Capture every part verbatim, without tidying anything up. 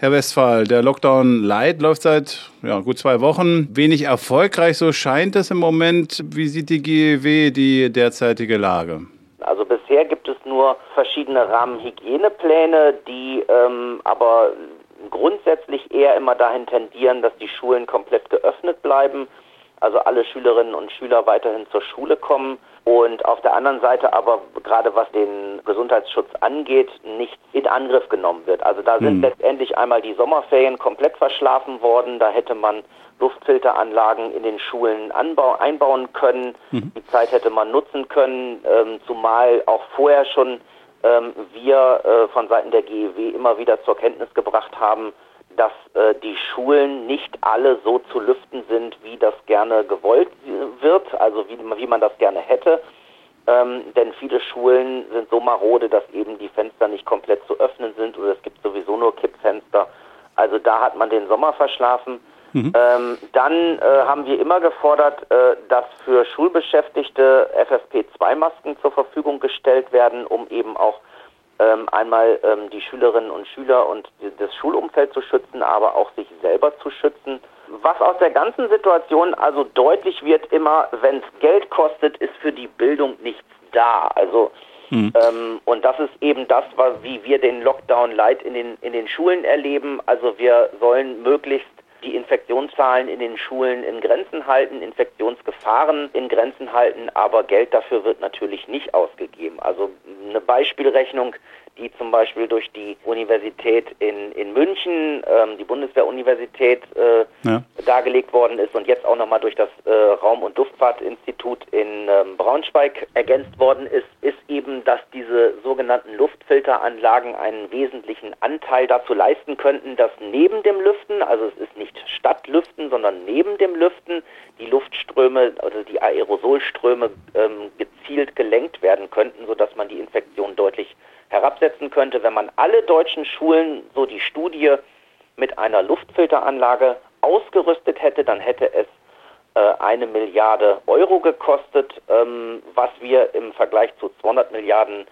Herr Westphal, der Lockdown Light läuft seit ja, gut zwei Wochen. Wenig erfolgreich, so scheint es im Moment. Wie sieht die G E W die derzeitige Lage? Also bisher gibt es nur verschiedene Rahmenhygienepläne, die ähm, aber grundsätzlich eher immer dahin tendieren, dass die Schulen komplett geöffnet bleiben, also alle Schülerinnen und Schüler weiterhin zur Schule kommen und auf der anderen Seite aber gerade was den Gesundheitsschutz angeht, nicht in Angriff genommen wird. Also da sind mhm. letztendlich einmal die Sommerferien komplett verschlafen worden, da hätte man Luftfilteranlagen in den Schulen anbau- einbauen können, mhm. die Zeit hätte man nutzen können, ähm, zumal auch vorher schon ähm, wir äh, von Seiten der G E W immer wieder zur Kenntnis gebracht haben, dass äh, die Schulen nicht alle so zu lüften sind, wie das gerne gewollt wird, also wie, wie man das gerne hätte. Ähm, denn viele Schulen sind so marode, dass eben die Fenster nicht komplett zu öffnen sind oder es gibt sowieso nur Kippfenster. Also da hat man den Sommer verschlafen. Mhm. Ähm, dann äh, haben wir immer gefordert, äh, dass für Schulbeschäftigte F F P zwei Masken zur Verfügung gestellt werden, um eben auch Ähm, einmal ähm, die Schülerinnen und Schüler und die, das Schulumfeld zu schützen, aber auch sich selber zu schützen. Was aus der ganzen Situation also deutlich wird immer, wenn es Geld kostet, ist für die Bildung nichts da. Also mhm. ähm, und das ist eben das, was, wie wir den Lockdown Light in den in den Schulen erleben. Also wir sollen möglichst die Infektionszahlen in den Schulen in Grenzen halten, Infektionsgefahren in Grenzen halten, aber Geld dafür wird natürlich nicht ausgegeben. Also eine Beispielrechnung, die zum Beispiel durch die Universität in, in München, ähm, die Bundeswehr-Universität, äh, ja. dargelegt worden ist und jetzt auch nochmal durch das äh, Raum- und Luftfahrtinstitut in ähm, Braunschweig ergänzt worden ist, ist eben, dass diese sogenannten Luftfilteranlagen einen wesentlichen Anteil dazu leisten könnten, dass neben dem Lüften, also es ist nicht statt Lüften, sondern neben dem Lüften, die Luftströme, also die Aerosolströme ähm, gezielt gelenkt werden könnten, sodass man die Infektion deutlich herabsetzen könnte. Wenn man alle deutschen Schulen, so die Studie, mit einer Luftfilteranlage ausgerüstet hätte, dann hätte es äh, eine Milliarde Euro gekostet, ähm, was wir im Vergleich zu zweihundert Milliarden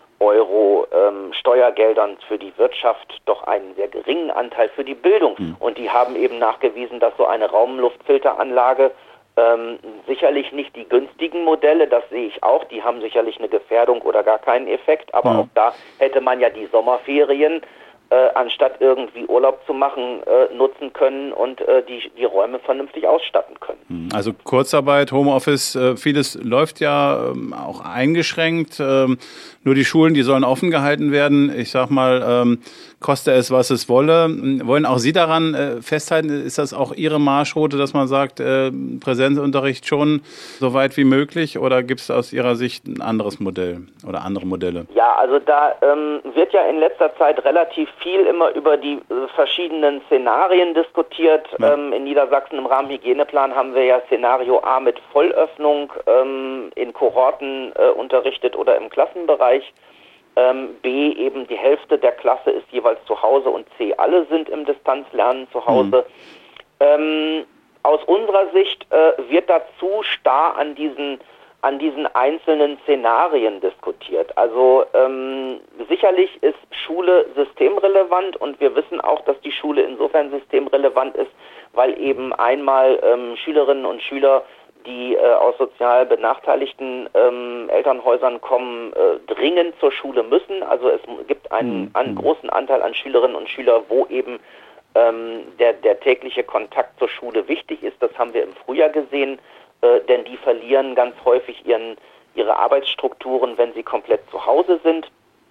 Euro ähm, Steuergeldern für die Wirtschaft doch einen sehr geringen Anteil für die Bildung. Mhm. Und die haben eben nachgewiesen, dass so eine Raumluftfilteranlage ähm, sicherlich nicht die günstigen Modelle, das sehe ich auch, die haben sicherlich eine Gefährdung oder gar keinen Effekt, aber mhm. auch da hätte man ja die Sommerferien Äh, anstatt irgendwie Urlaub zu machen, äh, nutzen können und äh, die, die Räume vernünftig ausstatten können. Also Kurzarbeit, Homeoffice, äh, vieles läuft ja ähm, auch eingeschränkt. Ähm, nur die Schulen, die sollen offen gehalten werden. Ich sag mal, ähm, koste es, was es wolle. Wollen auch Sie daran äh, festhalten? Ist das auch Ihre Marschroute, dass man sagt, äh, Präsenzunterricht schon so weit wie möglich? Oder gibt es aus Ihrer Sicht ein anderes Modell oder andere Modelle? Ja, also da ähm, wird ja in letzter Zeit relativ viel immer über die äh, verschiedenen Szenarien diskutiert. Ja. Ähm, in Niedersachsen im Rahmenhygieneplan haben wir ja Szenario A mit Vollöffnung ähm, in Kohorten äh, unterrichtet oder im Klassenbereich. Ähm, B eben die Hälfte der Klasse ist jeweils zu Hause und C alle sind im Distanzlernen zu Hause. Mhm. Ähm, aus unserer Sicht äh, wird da zu starr an diesen an diesen einzelnen Szenarien diskutiert. Also ähm, sicherlich ist Schule systemrelevant und wir wissen auch, dass die Schule insofern systemrelevant ist, weil eben einmal ähm, Schülerinnen und Schüler, die äh, aus sozial benachteiligten ähm, Elternhäusern kommen, äh, dringend zur Schule müssen. Also es gibt einen, mhm. einen großen Anteil an Schülerinnen und Schülern, wo eben ähm, der, der tägliche Kontakt zur Schule wichtig ist. Das haben wir im Frühjahr gesehen. Äh, denn die verlieren ganz häufig ihren, ihre Arbeitsstrukturen, wenn sie komplett zu Hause sind.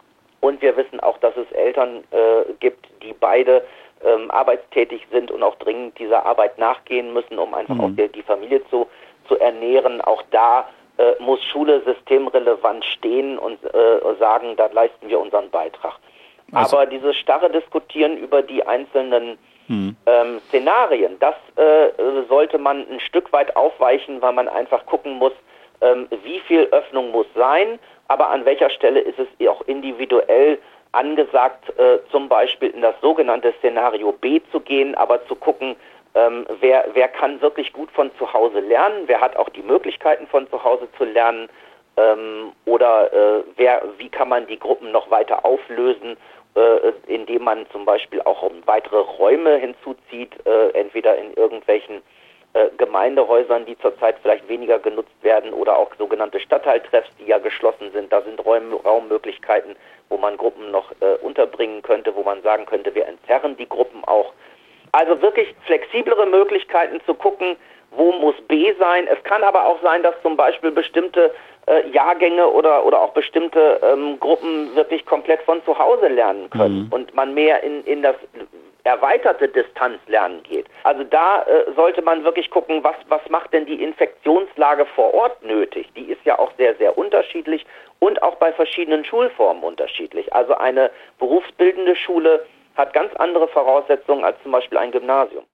Und wir wissen auch, dass es Eltern äh, gibt, die beide ähm, arbeitstätig sind und auch dringend dieser Arbeit nachgehen müssen, um einfach mhm. auch die, die Familie zu, zu ernähren. Auch da äh, muss Schule systemrelevant stehen und äh, sagen, da leisten wir unseren Beitrag. Also. Aber dieses starre Diskutieren über die einzelnen Hm. Ähm, Szenarien, das äh, sollte man ein Stück weit aufweichen, weil man einfach gucken muss, ähm, wie viel Öffnung muss sein, aber an welcher Stelle ist es auch individuell angesagt, äh, zum Beispiel in das sogenannte Szenario B zu gehen, aber zu gucken, ähm, wer, wer kann wirklich gut von zu Hause lernen, wer hat auch die Möglichkeiten von zu Hause zu lernen Ähm, oder äh, wer, wie kann man die Gruppen noch weiter auflösen, äh, indem man zum Beispiel auch weitere Räume hinzuzieht, äh, entweder in irgendwelchen äh, Gemeindehäusern, die zurzeit vielleicht weniger genutzt werden, oder auch sogenannte Stadtteiltreffs, die ja geschlossen sind. Da sind Räum, Raummöglichkeiten, wo man Gruppen noch äh, unterbringen könnte, wo man sagen könnte, wir entzerren die Gruppen auch. Also wirklich flexiblere Möglichkeiten zu gucken, wo muss B sein. Es kann aber auch sein, dass zum Beispiel bestimmte äh, Jahrgänge oder, oder auch bestimmte ähm, Gruppen wirklich komplett von zu Hause lernen können mhm. und man mehr in, in das erweiterte Distanzlernen geht. Also da äh, sollte man wirklich gucken, was, was macht denn die Infektionslage vor Ort nötig? Die ist ja auch sehr, sehr unterschiedlich und auch bei verschiedenen Schulformen unterschiedlich. Also eine berufsbildende Schule hat ganz andere Voraussetzungen als zum Beispiel ein Gymnasium.